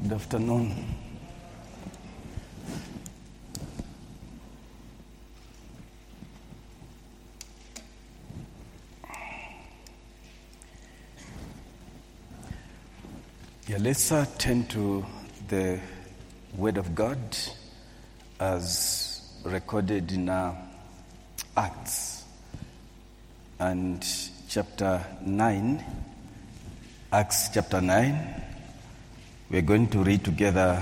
Good afternoon. Yeah, let's turn to the Word of God as recorded in Acts and chapter 9. Acts chapter 9. We're going to read together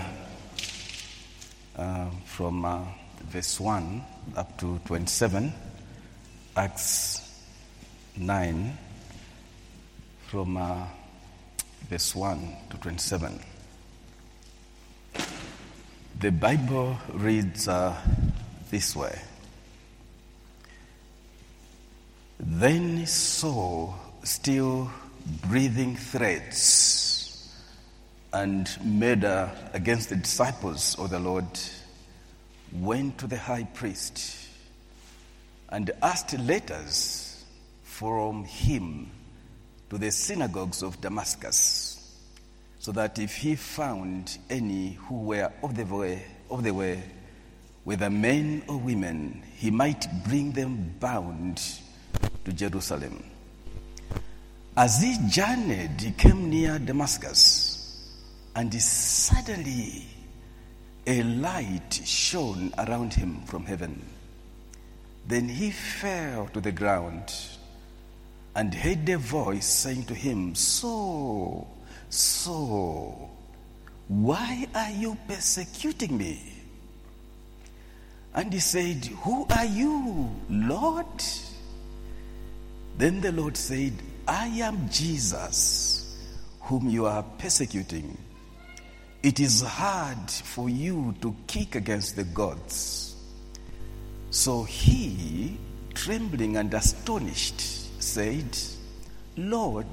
from verse 1 up to 27. Acts 9 from verse 1 to 27. The Bible reads this way. Then Saul, still breathing threats and murder against the disciples of the Lord, went to the high priest and asked letters from him to the synagogues of Damascus, so that if he found any who were of the way, whether men or women, he might bring them bound to Jerusalem. As he journeyed, he came near Damascus, and suddenly a light shone around him from heaven. Then he fell to the ground and heard a voice saying to him, Saul, Saul, why are you persecuting me? And he said, Who are you, Lord? Then the Lord said, I am Jesus, whom you are persecuting. It is hard for you to kick against the gods. So he, trembling and astonished, said, Lord,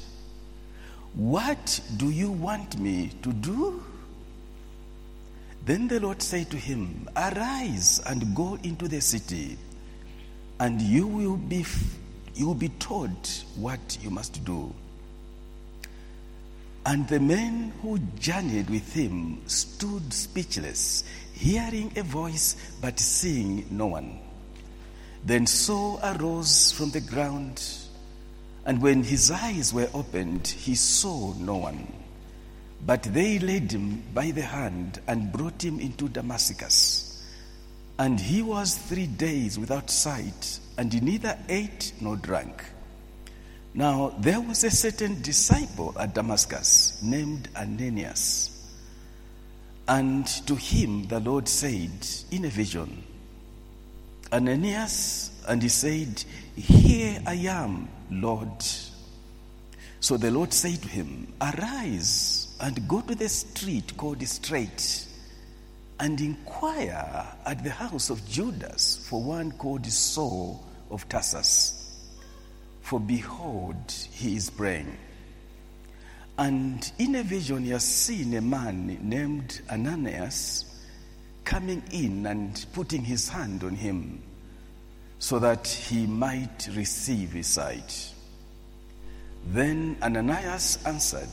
what do you want me to do? Then the Lord said to him, Arise and go into the city, and you will be told what you must do. And the men who journeyed with him stood speechless, hearing a voice but seeing no one. Then Saul arose from the ground, and when his eyes were opened, he saw no one. But they led him by the hand and brought him into Damascus. And he was 3 days without sight, and he neither ate nor drank. Now there was a certain disciple at Damascus named Ananias. And to him the Lord said in a vision, Ananias, and he said, Here I am, Lord. So the Lord said to him, Arise and go to the street called Straight, and inquire at the house of Judas for one called Saul of Tarsus. For behold, he is praying. And in a vision he has seen a man named Ananias coming in and putting his hand on him, so that he might receive his sight. Then Ananias answered,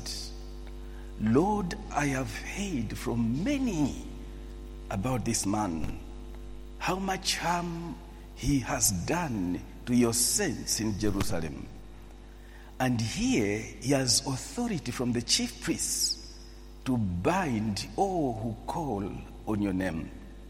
Lord, I have heard from many about this man, how much harm he has done to your saints in Jerusalem. And here he has authority from the chief priests to bind all who call on your name.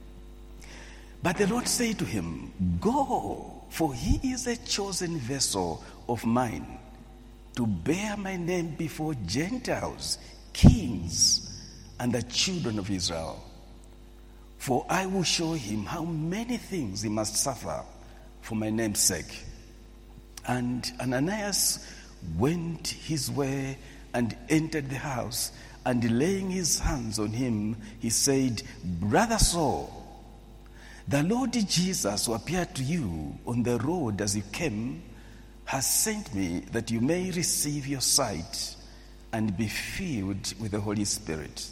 But the Lord said to him, Go, for he is a chosen vessel of mine to bear my name before Gentiles, kings, and the children of Israel. For I will show him how many things he must suffer for my name's sake. And Ananias went his way and entered the house, and laying his hands on him, he said, Brother Saul, the Lord Jesus, who appeared to you on the road as you came, has sent me that you may receive your sight and be filled with the Holy Spirit.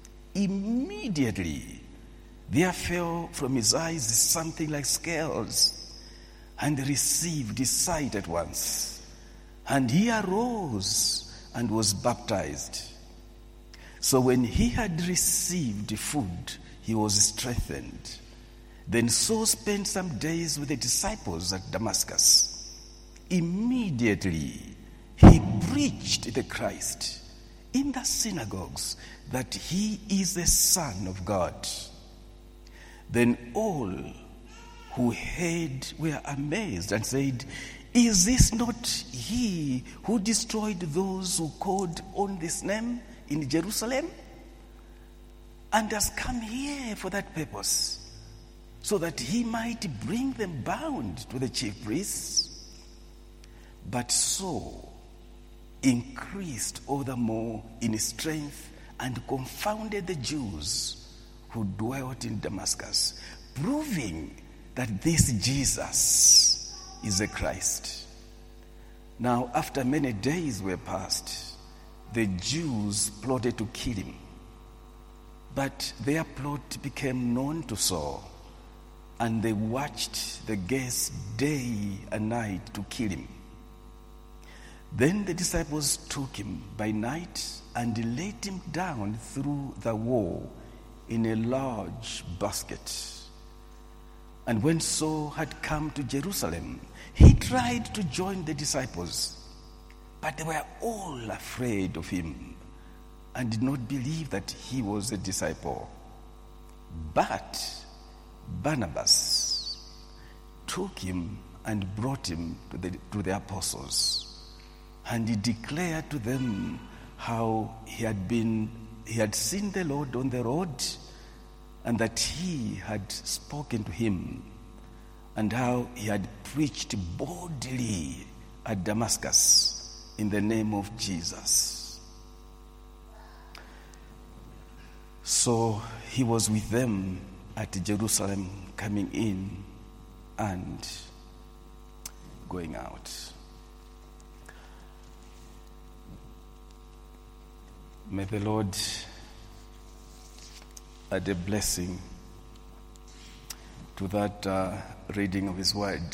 Immediately there fell from his eyes something like scales, and received his sight at once. And he arose and was baptized. So when he had received food, he was strengthened. Then Saul spent some days with the disciples at Damascus. Immediately he preached the Christ in the synagogues, that he is the Son of God. Then all who heard were amazed and said, "Is this not he who destroyed those who called on this name in Jerusalem? And has come here for that purpose, so that he might bring them bound to the chief priests?" But Saul increased all the more in strength and confounded the Jews who dwelt in Damascus, proving that this Jesus is the Christ. Now, after many days were passed, the Jews plotted to kill him. But their plot became known to Saul, and they watched the gates day and night to kill him. Then the disciples took him by night and laid him down through the wall in a large basket. And when Saul had come to Jerusalem, he tried to join the disciples, but they were all afraid of him and did not believe that he was a disciple. But Barnabas took him and brought him to the apostles. And he declared to them how he had seen the Lord on the road, and that he had spoken to him, and how he had preached boldly at Damascus in the name of Jesus. So he was with them at Jerusalem, coming in and going out. May the Lord add a blessing to that reading of his word.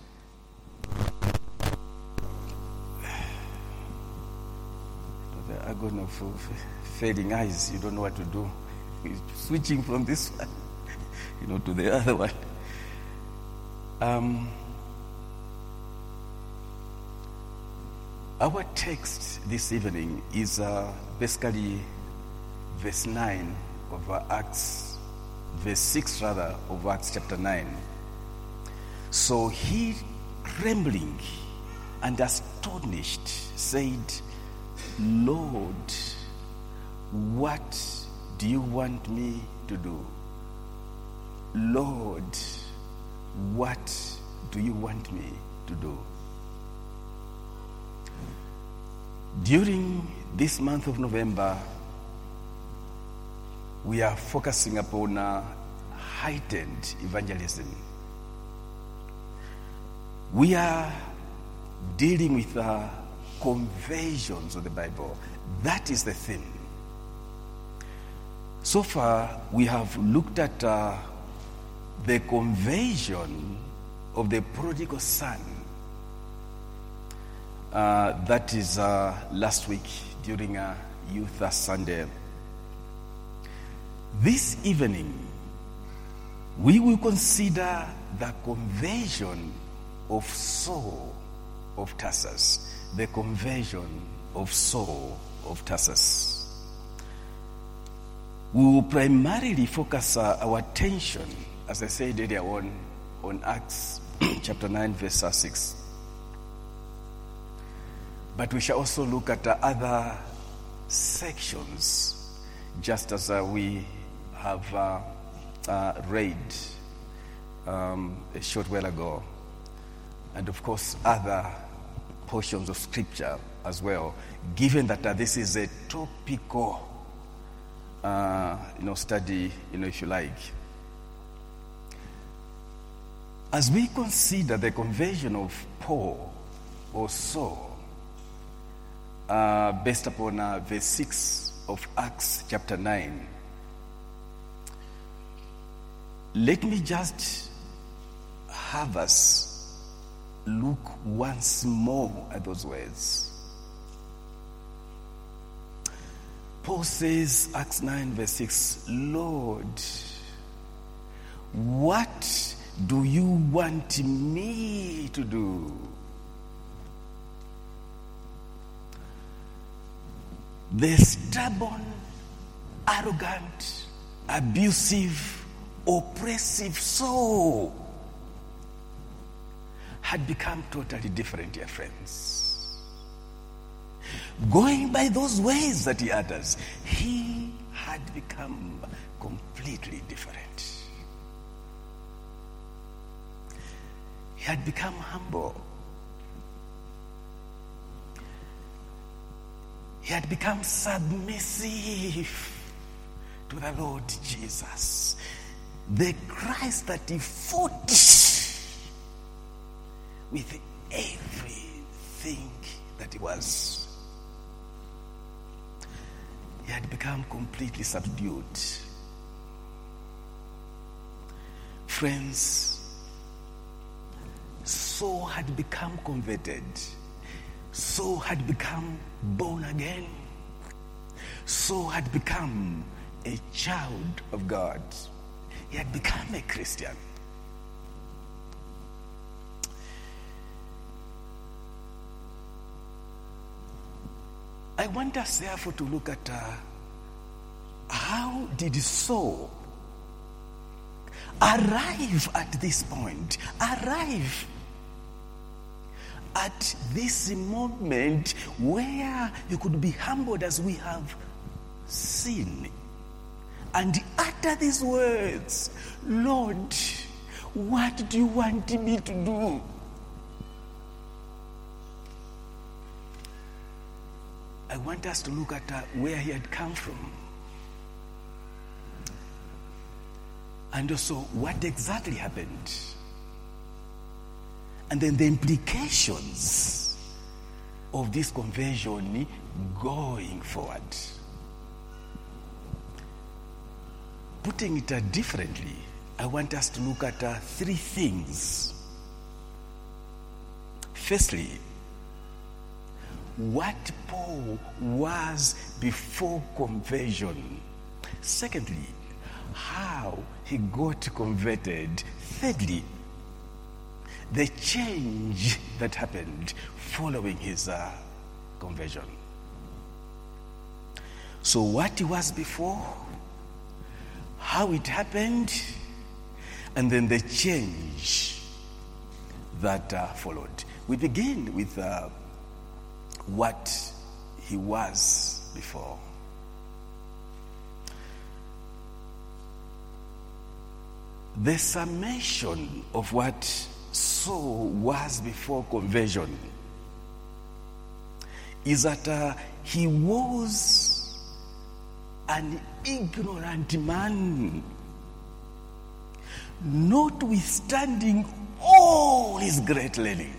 The agony of fading eyes, you don't know what to do. Switching from this one, to the other one. Our text this evening is basically verse 9 of Acts, verse 6 rather, of Acts chapter 9. So he, trembling and astonished, said, "Lord, what do you want me to do? Lord, what do you want me to do?" During this month of November, we are focusing upon heightened evangelism. We are dealing with conversions of the Bible. That is the theme. So far, we have looked at the conversion of the prodigal son. That is last week during Youth Sunday. This evening, we will consider the conversion of Saul of Tarsus. The conversion of Saul of Tarsus. We will primarily focus our attention, as I said earlier on Acts chapter 9, verse 6. But we shall also look at other sections, just as we have read a short while ago. And of course, other portions of scripture as well, given that this is a topical study, if you like. As we consider the conversion of Paul or Saul, based upon verse 6 of Acts chapter 9, let me just have us look once more at those words. Paul says, Acts 9 verse 6, Lord, what do you want me to do? The stubborn, arrogant, abusive, oppressive soul had become totally different, dear friends. Going by those ways that he utters, he had become completely different. He had become humble. He had become submissive to the Lord Jesus. The Christ that he fought with everything that he was. He had become completely subdued. Friends, Saul had become converted. Saul had become born again. Saul had become a child of God. He had become a Christian. I want us therefore to look at how did Saul arrive at this point, arrive at this moment where you could be humbled as we have seen and utter these words, Lord, what do you want me to do? I want us to look at where he had come from. And also what exactly happened. And then the implications of this conversion going forward. Putting it differently, I want us to look at three things. Firstly, what Paul was before conversion. Secondly, how he got converted. Thirdly, the change that happened following his conversion. So what he was before, how it happened, and then the change that followed. We begin with what he was before. The summation of what Saul was before conversion is that he was an ignorant man, notwithstanding all his great learning.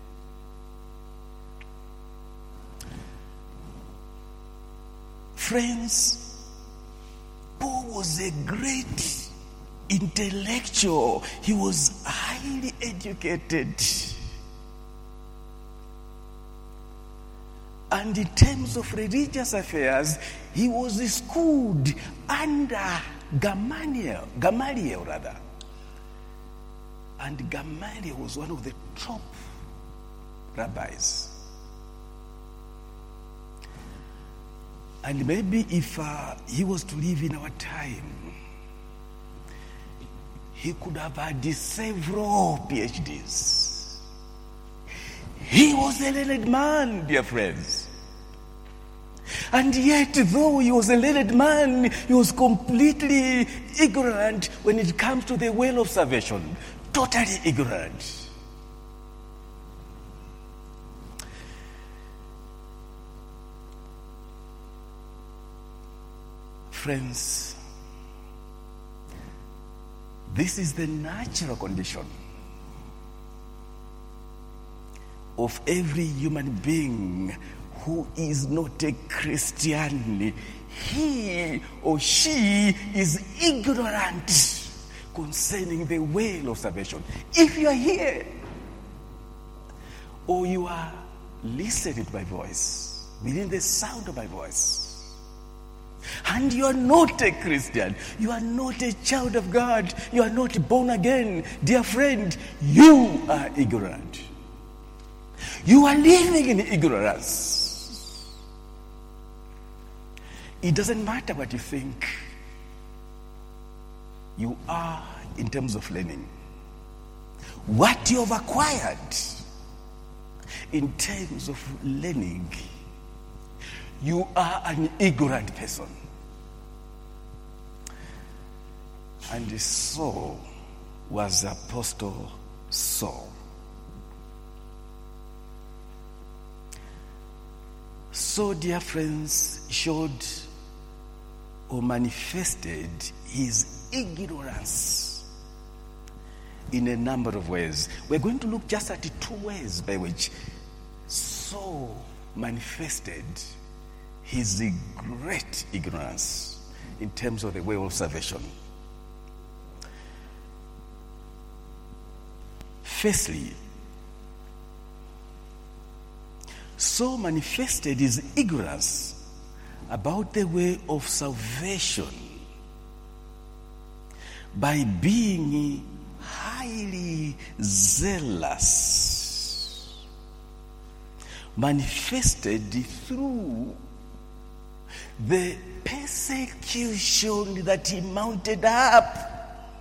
Friends, Paul was a great intellectual. He was highly educated. And in terms of religious affairs, he was schooled under Gamaliel rather. And Gamaliel was one of the top rabbis. And maybe if he was to live in our time, he could have had several PhDs. He was a learned man, dear friends. And yet, though he was a learned man, he was completely ignorant when it comes to the way of salvation. Totally ignorant. Friends, this is the natural condition of every human being who is not a Christian. He or she is ignorant concerning the way of salvation. If you are here or you are listening to my voice, within the sound of my voice, And you are not a Christian. You are not a child of God. You are not born again. Dear friend, you are ignorant. You are living in ignorance. It doesn't matter what you think. You are in terms of learning. What you have acquired in terms of learning, you are an ignorant person. And Saul was Apostle Saul. So, dear friends, showed or manifested his ignorance in a number of ways. We're going to look just at 2 ways by which Saul manifested his great ignorance in terms of the way of salvation. Firstly, Saul manifested his ignorance about the way of salvation by being highly zealous, manifested through the persecution that he mounted up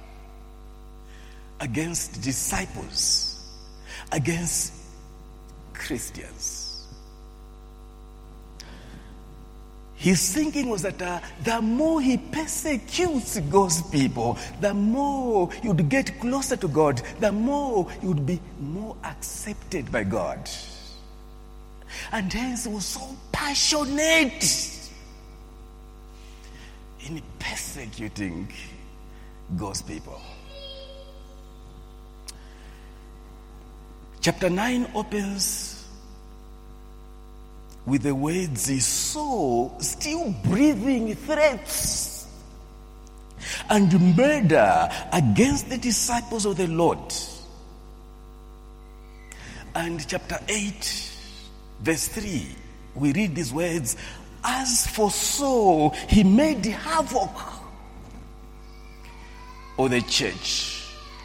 against disciples, against Christians. His thinking was that the more he persecutes God's people, the more you'd get closer to God, the more you'd be more accepted by God. And hence he was so passionate in persecuting God's people. Chapter 9 opens with the words, he saw still breathing threats and murder against the disciples of the Lord. And chapter 8, verse 3, we read these words, as for Saul, he made havoc of the church,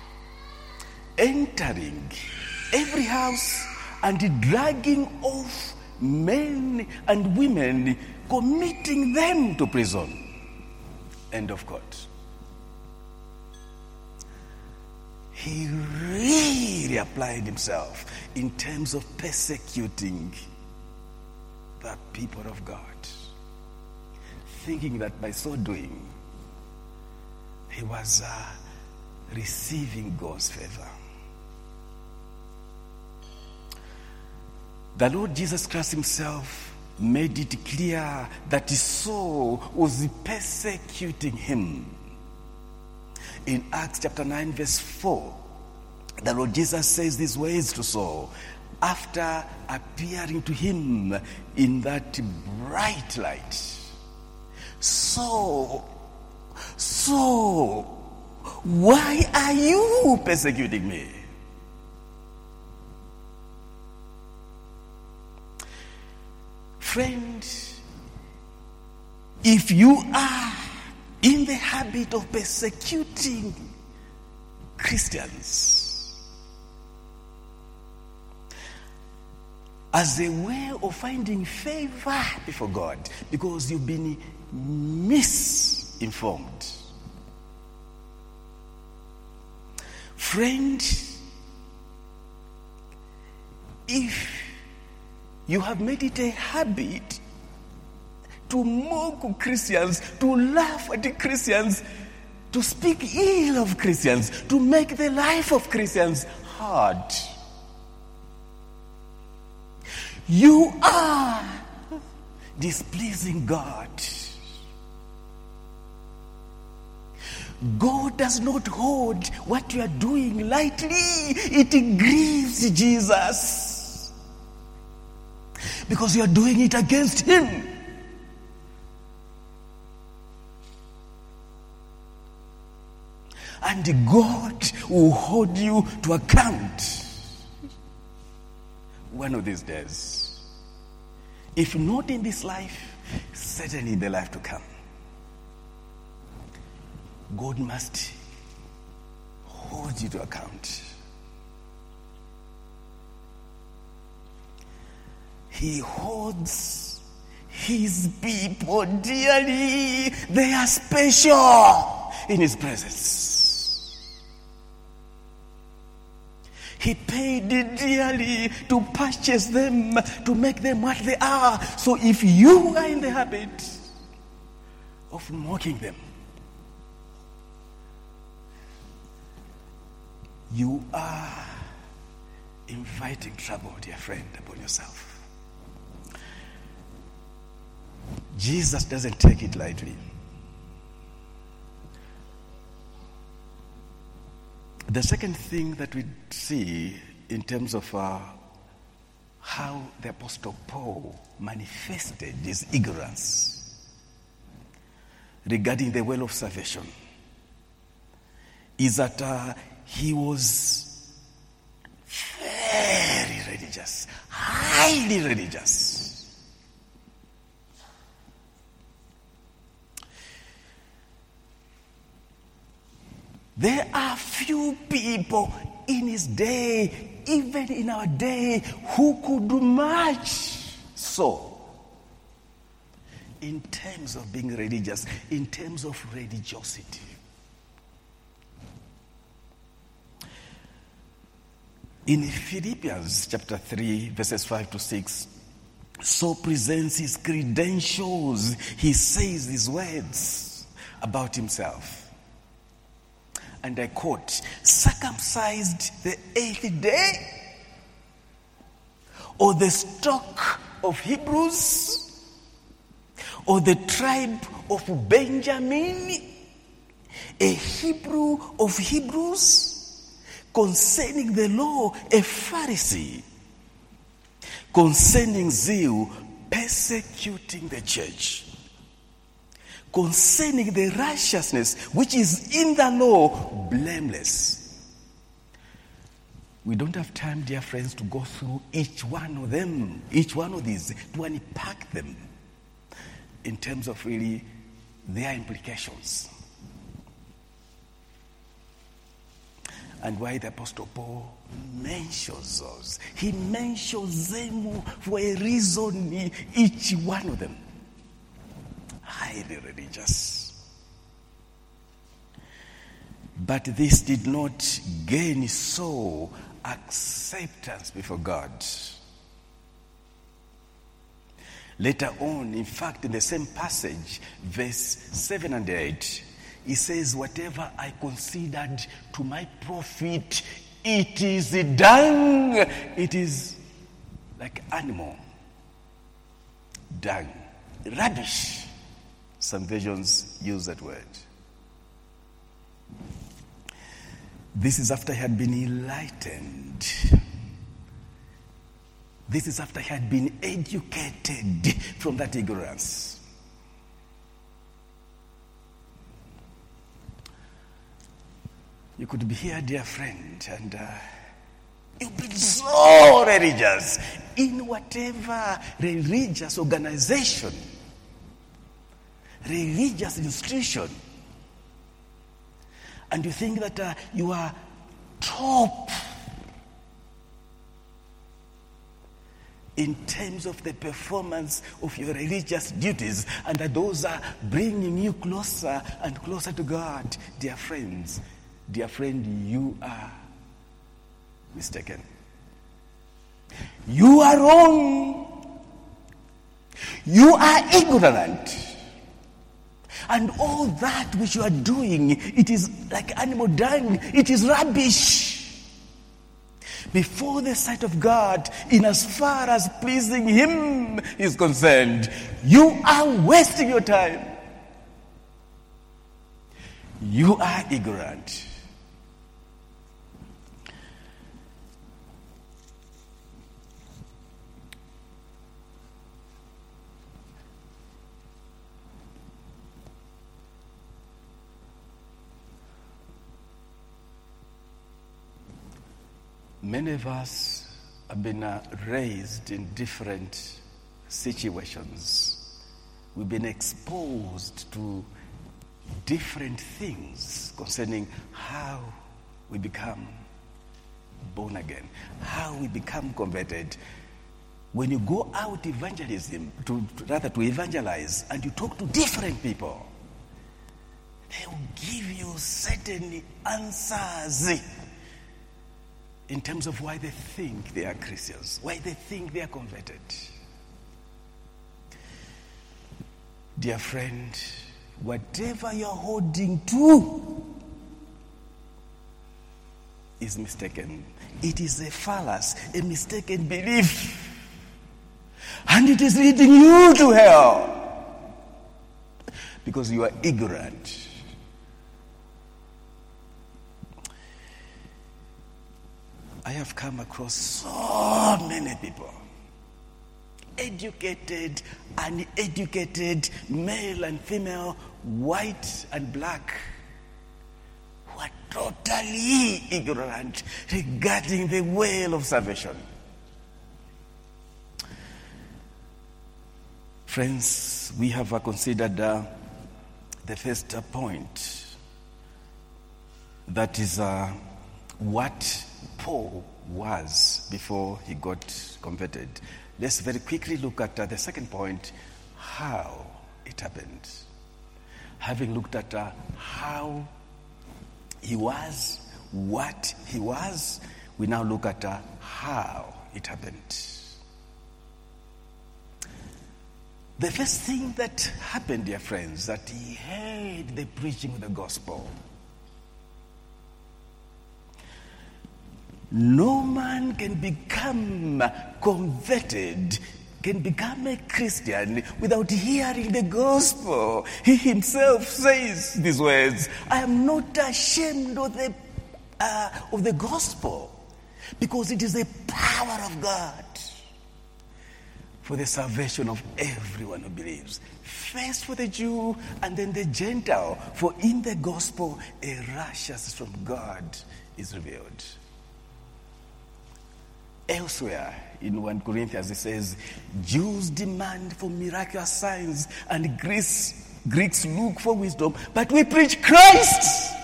entering every house and dragging off men and women, committing them to prison. End of quote. He really applied himself in terms of persecuting the people of God, thinking that by so doing, he was receiving God's favor. The Lord Jesus Christ himself made it clear that Saul was persecuting him. In Acts chapter 9 verse 4, the Lord Jesus says these words to Saul after appearing to him in that bright light. Saul, Saul, why are you persecuting me? Friend, if you are in the habit of persecuting Christians as a way of finding favor before God because you've been misinformed, friend, if you have made it a habit to mock Christians, to laugh at the Christians, to speak ill of Christians, to make the life of Christians hard, you are displeasing God. God does not hold what you are doing lightly. It grieves Jesus. Because you are doing it against him. And God will hold you to account one of these days. If not in this life, certainly in the life to come. God must hold you to account. He holds his people dearly. They are special in his presence. He paid dearly to purchase them, to make them what they are. So if you are in the habit of mocking them, you are inviting trouble, dear friend, upon yourself. Jesus doesn't take it lightly. The second thing that we see in terms of how the Apostle Paul manifested his ignorance regarding the well of salvation is that he was very religious, highly religious. There are few people in his day, even in our day, who could do much so in terms of being religious, in terms of religiosity. In Philippians chapter 3, verses 5 to 6, so presents his credentials. He says these words about himself. And I quote, circumcised the 8th day, or the stock of Hebrews, or the tribe of Benjamin, a Hebrew of Hebrews, concerning the law, a Pharisee, concerning zeal, persecuting the church, concerning the righteousness which is in the law, blameless. We don't have time, dear friends, to go through each one of them, each one of these, to unpack them in terms of really their implications. And why the Apostle Paul mentions those. He mentions them for a reason, each one of them. Highly religious. But this did not gain so acceptance before God. Later on, in fact, in the same passage, verse 7 and 8, he says, whatever I considered to my profit, it is dung. It is like animal dung. Rubbish. Some versions use that word. This is after he had been enlightened. This is after he had been educated from that ignorance. You could be here, dear friend, and you've been so religious in whatever religious organization, religious institution, and you think that you are top in terms of the performance of your religious duties, and that those are bringing you closer and closer to God. Dear friends, dear friend, you are mistaken. You are wrong. You are ignorant. And all that which you are doing, it is like animal dung. It is rubbish before the sight of God, in as far as pleasing Him is concerned. You are wasting your time. You are ignorant. Many of us have been raised in different situations. We've been exposed to different things concerning how we become born again, how we become converted. When you go out evangelism, to evangelize, and you talk to different people, they will give you certain answers in terms of why they think they are Christians, why they think they are converted. Dear friend, whatever you're holding to is mistaken. It is a fallacy, a mistaken belief. And it is leading you to hell because you are ignorant. I have come across so many people, educated, uneducated, male and female, white and black, who are totally ignorant regarding the way of salvation. Friends, we have considered the first point. That is what Paul was before he got converted. Let's very quickly look at the second point, how it happened. Having looked at how he was, what he was, we now look at how it happened. The first thing that happened, dear friends, that he heard the preaching of the gospel. No man can become converted, can become a Christian without hearing the gospel. He himself says these words, I am not ashamed of the gospel, because it is the power of God for the salvation of everyone who believes. First for the Jew and then the Gentile, for in the gospel a righteousness from God is revealed. Elsewhere in 1 Corinthians it says, Jews demand for miraculous signs and Greeks look for wisdom, but we preach Christ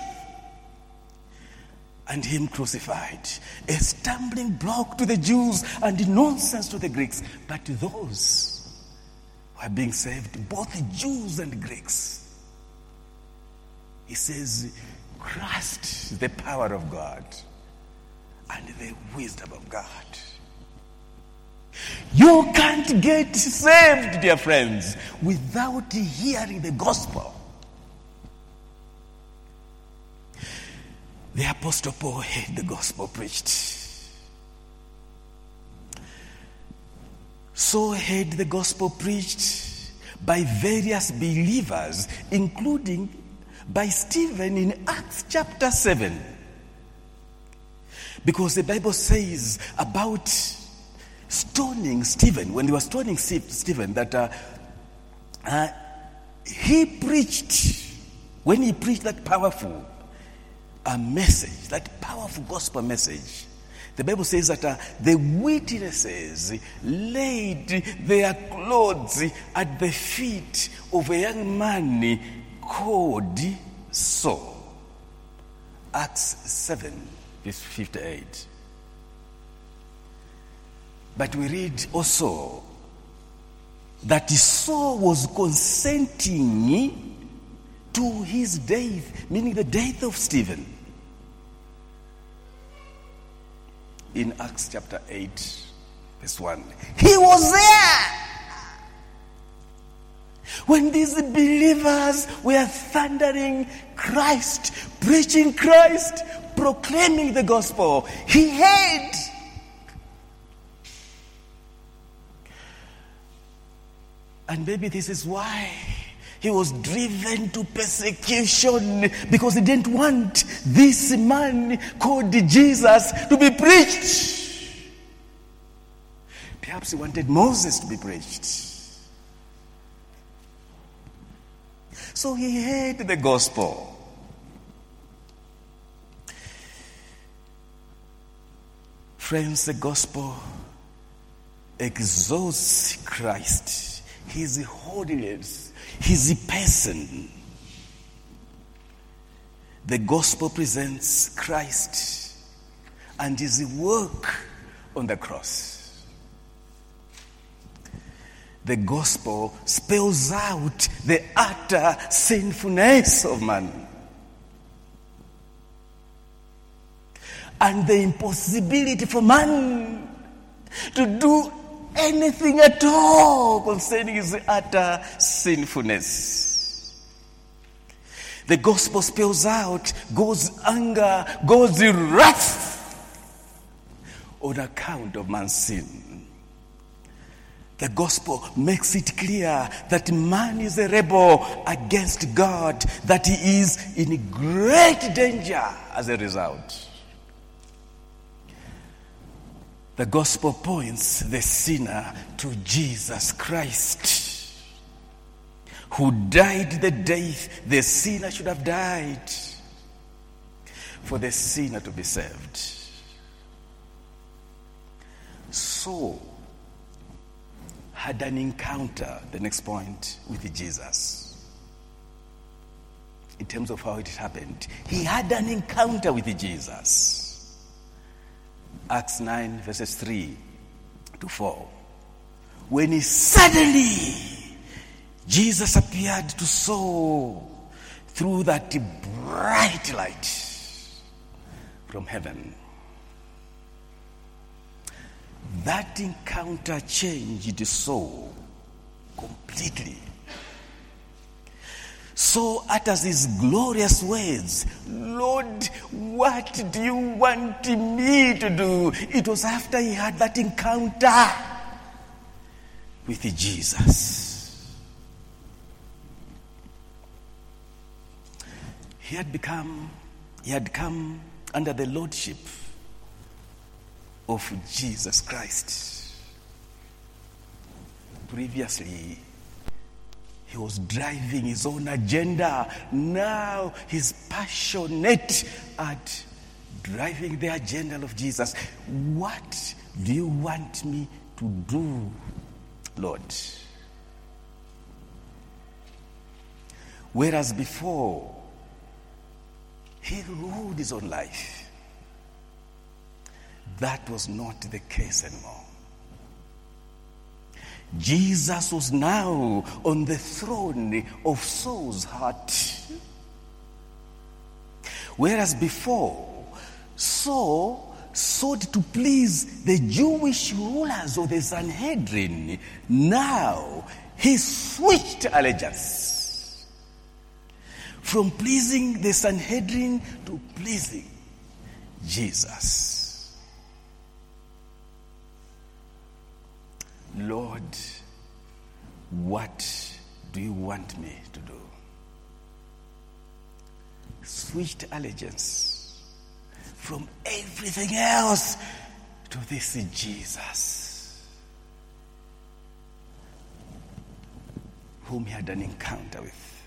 and him crucified, a stumbling block to the Jews and nonsense to the Greeks. But to those who are being saved, both Jews and Greeks, he says, Christ is the power of God and the wisdom of God. You can't get saved, dear friends, without hearing the gospel. The Apostle Paul heard the gospel preached. So heard the gospel preached by various believers, including by Stephen in Acts chapter 7. Because the Bible says about stoning Stephen, when they were stoning Stephen, that he preached, when he preached that powerful message, that powerful gospel message, the Bible says that the witnesses laid their clothes at the feet of a young man called Saul. Acts 7, verse 58. But we read also that Saul was consenting to his death, meaning the death of Stephen. In Acts chapter 8, verse 1. He was there when these believers were thundering Christ, preaching Christ, proclaiming the gospel. He heard. And maybe this is why he was driven to persecution, because he didn't want this man called Jesus to be preached. Perhaps he wanted Moses to be preached. So he heard the gospel. Friends, the gospel exalts Christ, his holiness, his person. The gospel presents Christ and his work on the cross. The gospel spells out the utter sinfulness of man and the impossibility for man to do anything at all concerning his utter sinfulness. The gospel spells out God's anger, God's wrath on account of man's sin. The gospel makes it clear that man is a rebel against God, that he is in great danger as a result. The gospel points the sinner to Jesus Christ, who died the death the sinner should have died for the sinner to be saved. Saul had an encounter, the next point, with Jesus. In terms of how it happened, he had an encounter with Jesus. Acts 9 verses 3 to 4. When suddenly Jesus appeared to Saul through that bright light from heaven. That encounter changed Saul completely. Saul utters these glorious words, "Lord, what do you want me to do?" It was after he had that encounter with Jesus. He had come under the lordship of Jesus Christ. Previously, he was driving his own agenda. Now he's passionate at driving the agenda of Jesus. What do you want me to do, Lord? Whereas before, he ruled his own life. That was not the case anymore. Jesus was now on the throne of Saul's heart. Whereas before, Saul sought to please the Jewish rulers of the Sanhedrin. Now, he switched allegiance from pleasing the Sanhedrin to pleasing Jesus. Lord, what do you want me to do? Switched allegiance from everything else to this Jesus, whom he had an encounter with.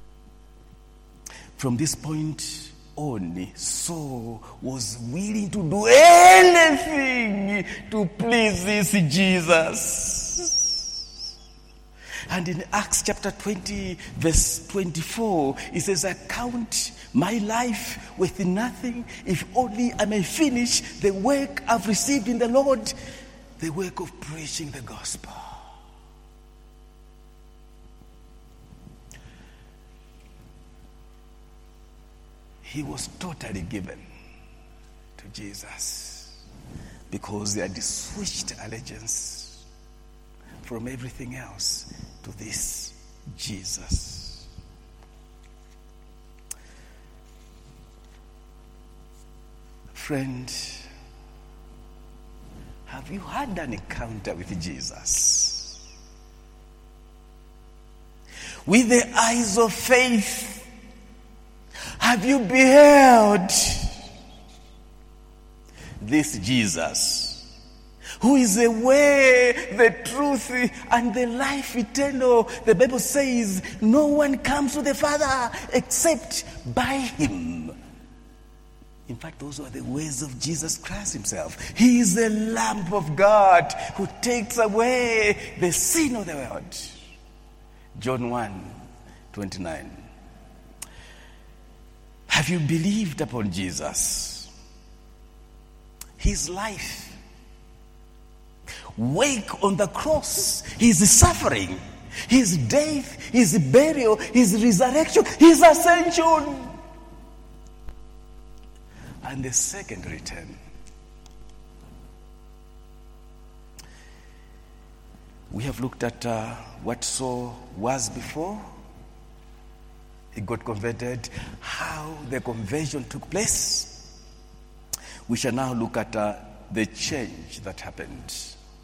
From this point on, Saul was willing to do anything to please this Jesus. And in Acts chapter 20, verse 24, it says, "I count my life with nothing, if only I may finish the work I've received in the Lord, the work of preaching the gospel." He was totally given to Jesus because he had switched allegiance from everything else to this Jesus. Friend, have you had an encounter with Jesus? With the eyes of faith, have you beheld this Jesus, who is the way, the truth, and the life eternal? The Bible says no one comes to the Father except by him. In fact, those are the ways of Jesus Christ himself. He is the Lamb of God who takes away the sin of the world. John 1:29. Have you believed upon Jesus? His life, wake on the cross, his suffering, his death, his burial, his resurrection, his ascension, and the second return. We have looked at what Saul was before he got converted, how the conversion took place. We shall now look at the change that happened.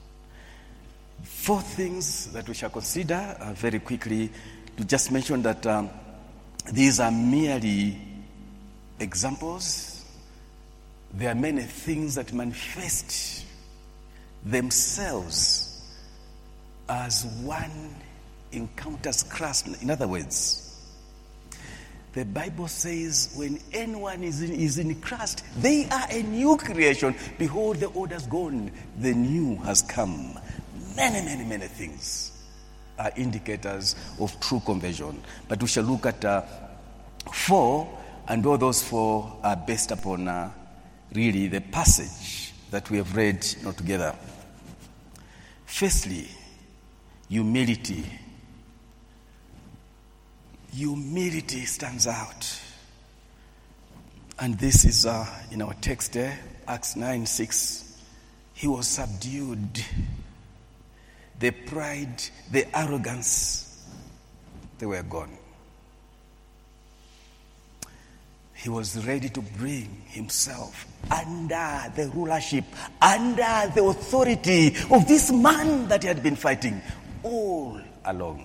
4 things that we shall consider very quickly. To just mention that these are merely examples. There are many things that manifest themselves as one encounters Christ. In other words, the Bible says when anyone is in Christ, they are a new creation. Behold, the old has gone, the new has come. Many, many, many things are indicators of true conversion. But we shall look at 4, and all those 4 are based upon really the passage that we have read together. Firstly, humility. Humility stands out. And this is in our text there, Acts 9:6. He was subdued. The pride, the arrogance, they were gone. He was ready to bring himself under the rulership, under the authority of this man that he had been fighting all along.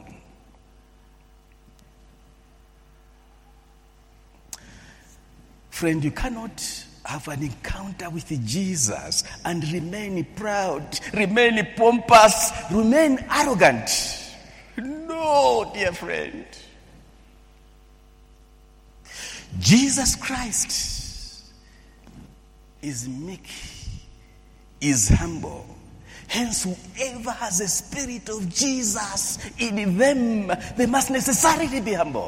Friend, you cannot have an encounter with Jesus and remain proud, remain pompous, remain arrogant. No, dear friend. Jesus Christ is meek, is humble. Hence, whoever has a spirit of Jesus in them, they must necessarily be humble.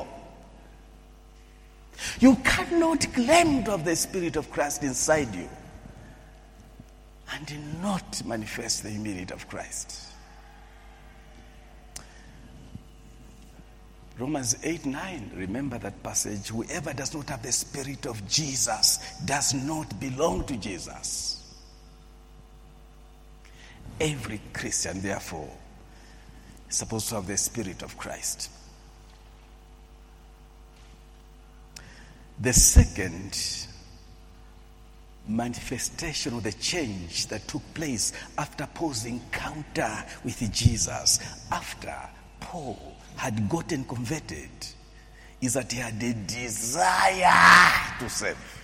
You cannot claim to have the Spirit of Christ inside you and not manifest the humility of Christ. Romans 8:9, remember that passage. Whoever does not have the Spirit of Jesus does not belong to Jesus. Every Christian, therefore, is supposed to have the Spirit of Christ. The second manifestation of the change that took place after Paul's encounter with Jesus, after Paul had gotten converted, is that he had a desire to serve.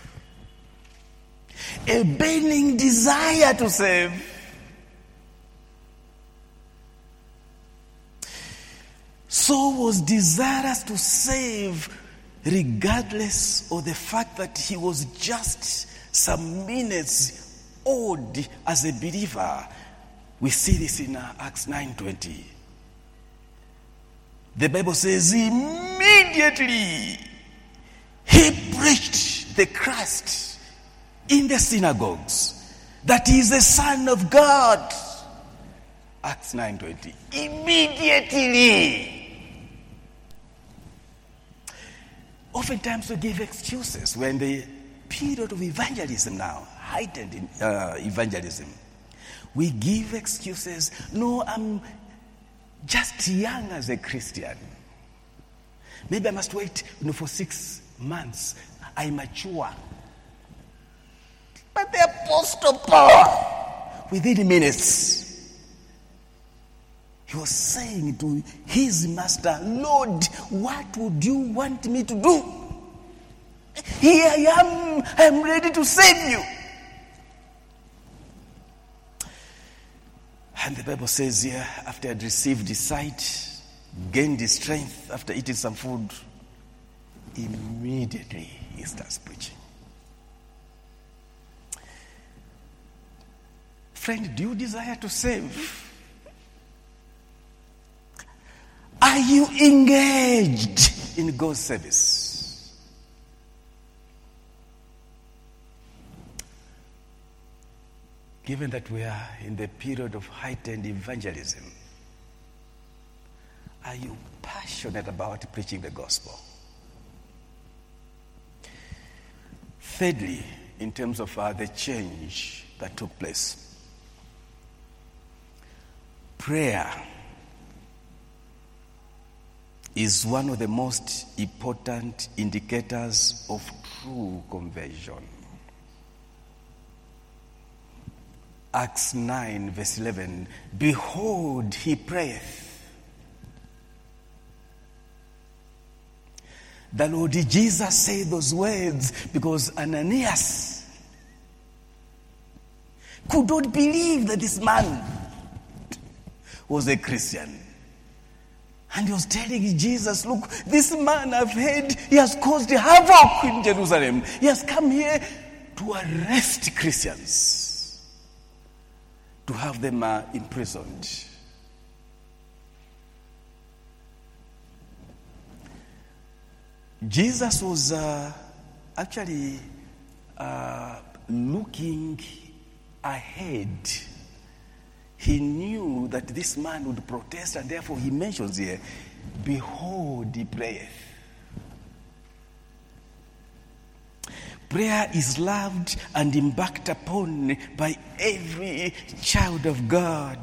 A burning desire to serve. Saul was desirous to save, regardless of the fact that he was just some minutes old as a believer. We see this in Acts 9:20. The Bible says immediately he preached the Christ in the synagogues, that he is the Son of God. Acts 9:20. Immediately. Oftentimes we give excuses when the period of evangelism now, heightened evangelism. We give excuses. No, I'm just young as a Christian. Maybe I must wait for 6 months. I mature. But the Apostle Paul, within minutes, he was saying to his master, Lord, what would you want me to do? Here I am ready to save you. And the Bible says here, after he had received his sight, gained his strength after eating some food, immediately he starts preaching. Friend, do you desire to save? Are you engaged in God's service? given that we are in the period of heightened evangelism, are you passionate about preaching the gospel? Thirdly, in terms of the change that took place, prayer is one of the most important indicators of true conversion. Acts 9 verse 11, behold, he prayeth. The Lord Jesus said those words because Ananias could not believe that this man was a Christian. And he was telling Jesus, look, this man I've heard, he has caused havoc in Jerusalem. He has come here to arrest Christians, to have them imprisoned. Jesus was actually looking ahead. He knew that this man would protest, and therefore he mentions here, behold, he prayeth. Prayer is loved and embarked upon by every child of God.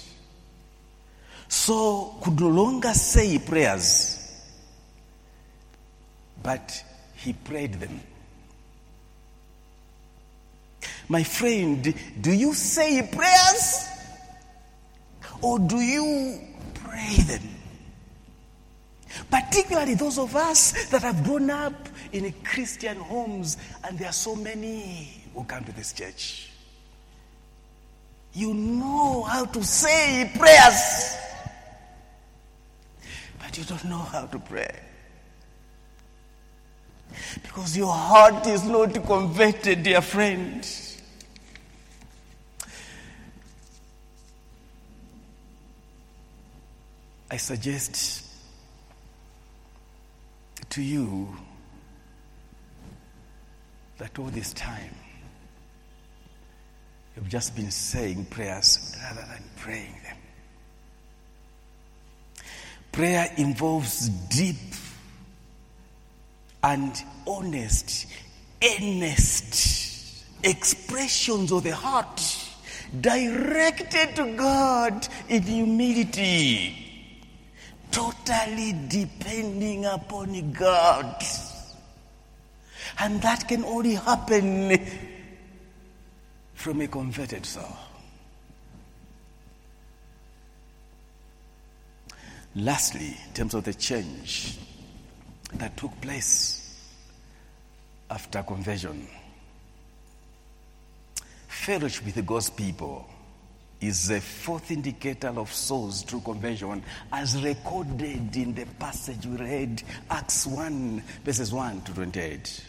So could no longer say prayers, but he prayed them. My friend, do you say prayers or do you pray them? Particularly those of us that have grown up in Christian homes, and there are so many who come to this church. You know how to say prayers, but you don't know how to pray. Because your heart is not converted, dear friend. I suggest to you that all this time you've just been saying prayers rather than praying them. Prayer involves deep and honest, earnest expressions of the heart directed to God in humility, totally depending upon God. And that can only happen from a converted soul. Lastly, in terms of the change that took place after conversion, fellowship with God's people is a fourth indicator of souls through conversion, as recorded in the passage we read, Acts 1, verses 1 to 28.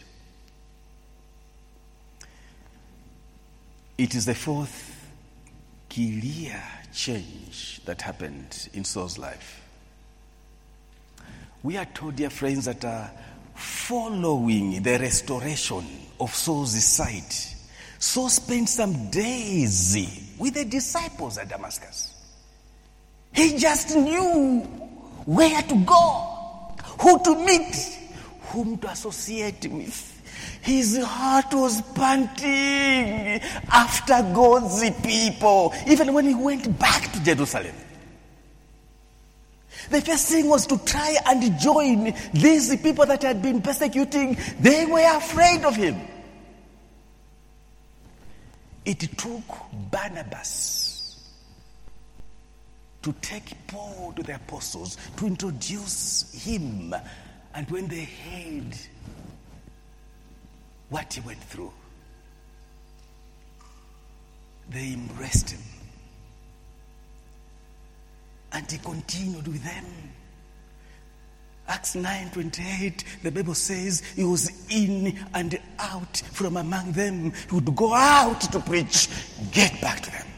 It is the fourth clear change that happened in Saul's life. We are told, dear friends, that following the restoration of Saul's sight, Saul spent some days with the disciples at Damascus. He just knew where to go, who to meet, whom to associate with. His heart was panting after God's people, even when he went back to Jerusalem. The first thing was to try and join these people that had been persecuting. They were afraid of him. It took Barnabas to take Paul to the apostles, to introduce him. And when they heard what he went through, they embraced him. And he continued with them. Acts 9:28, the Bible says he was in and out from among them. He would go out to preach, get back to them.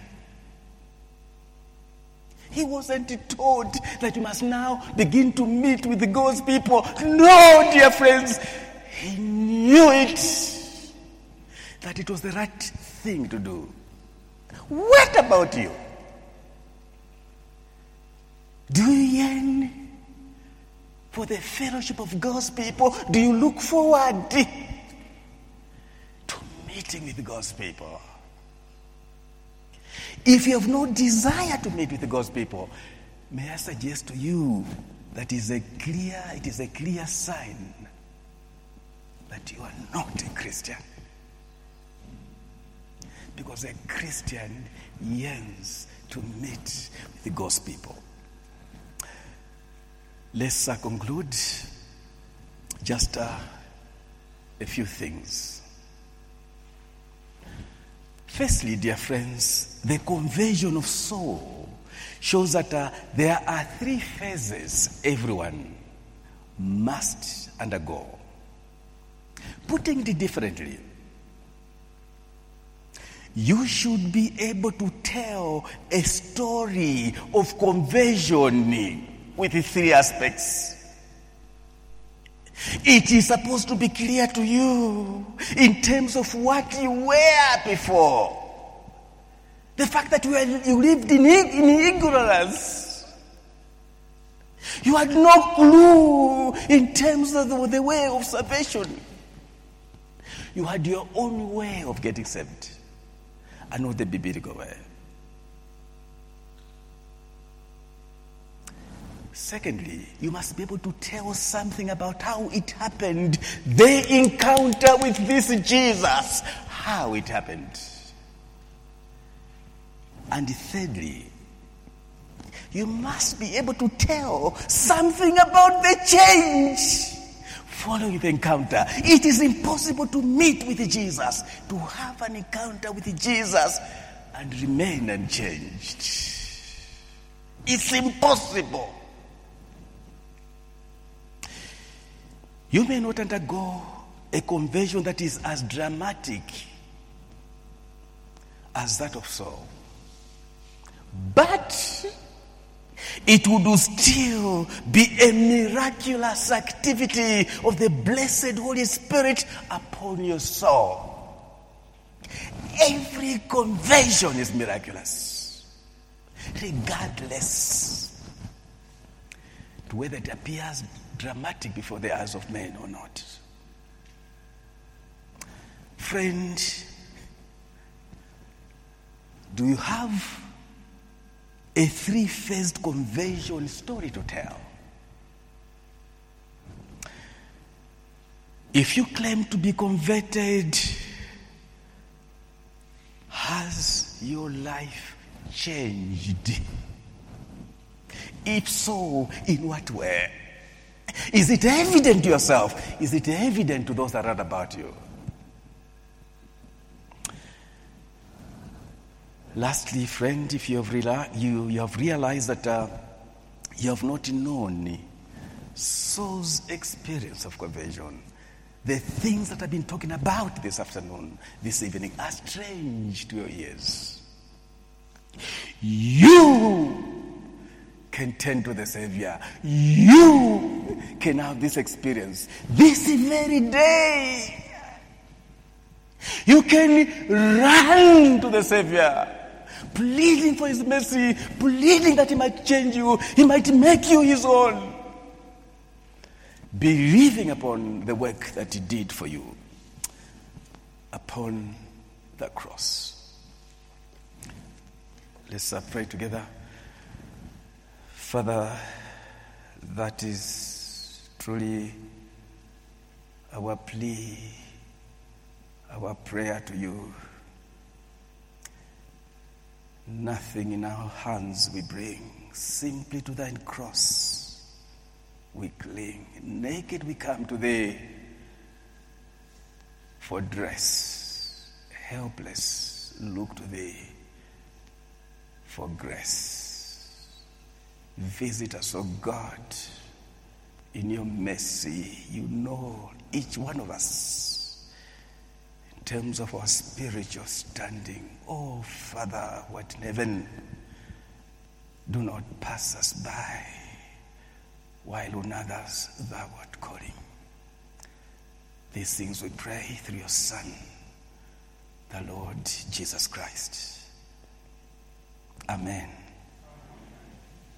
He wasn't told that you must now begin to meet with God's people. No, dear friends, he knew it, that it was the right thing to do. What about you? Do you yearn for the fellowship of God's people? Do you look forward to meeting with God's people? If you have no desire to meet with God's people, may I suggest to you that it is a clear sign that you are not a Christian. Because a Christian yearns to meet with God's people. Let's conclude just a few things. Firstly, dear friends, the conversion of Saul shows that there are 3 phases everyone must undergo. Putting it differently, you should be able to tell a story of conversion with 3 aspects. It is supposed to be clear to you in terms of what you were before. The fact that you lived in ignorance. You had no clue in terms of the way of salvation. You had your own way of getting saved, and not the biblical way. Secondly, you must be able to tell something about how it happened. The encounter with this Jesus, how it happened. And thirdly, you must be able to tell something about the change following the encounter. It is impossible to meet with Jesus, to have an encounter with Jesus and remain unchanged. It's impossible. You may not undergo a conversion that is as dramatic as that of Saul, but it would still be a miraculous activity of the blessed Holy Spirit upon your soul. Every conversion is miraculous, regardless to whether it appears dramatic before the eyes of men or not. Friend, do you have a 3-phased conversion story to tell? If you claim to be converted, has your life changed? If so, in what way? Is it evident to yourself? Is it evident to those that read about you? Lastly, friend, if you have realized that you have not known Saul's experience of conversion, the things that I've been talking about this afternoon, this evening, are strange to your ears. You can turn to the Savior. You can have this experience this very day. You can run to the Savior, pleading for His mercy, pleading that He might change you, He might make you His own, believing upon the work that He did for you upon the cross. Let's pray together. Father, that is truly our plea, our prayer to you. Nothing in our hands we bring, simply to thine cross we cling. Naked we come to thee for dress. Helpless look to thee for grace. Visit us, O God, in your mercy. You know each one of us in terms of our spiritual standing. Oh, Father, what in heaven, do not pass us by while on others thou art calling. These things we pray through your Son, the Lord Jesus Christ. Amen.